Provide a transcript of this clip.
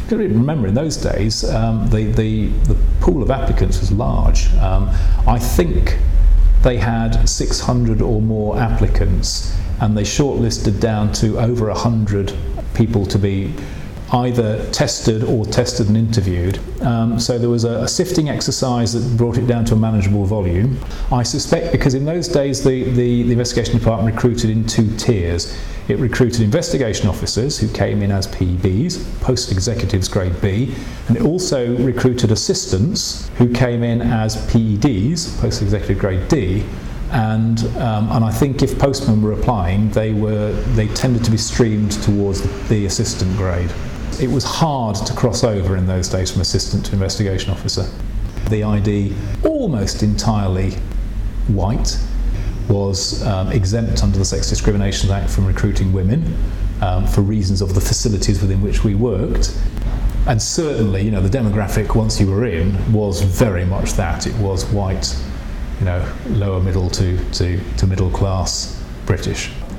You've got to remember, in those days, the pool of applicants was large. I think they had 600 or more applicants, and they shortlisted down to over 100 people to be either tested or tested and interviewed. So there was a sifting exercise that brought it down to a manageable volume. I suspect because in those days the investigation department recruited in 2 tiers. It recruited investigation officers who came in as PEBs, post executives grade B, and it also recruited assistants who came in as PEDs, post executive grade D. And I think if postmen were applying, they tended to be streamed towards the assistant grade. It was hard to cross over in those days from assistant to investigation officer. The ID, almost entirely white, was exempt under the Sex Discrimination Act from recruiting women for reasons of the facilities within which we worked. And certainly, the demographic once you were in was very much that. It was white, lower middle to middle class British.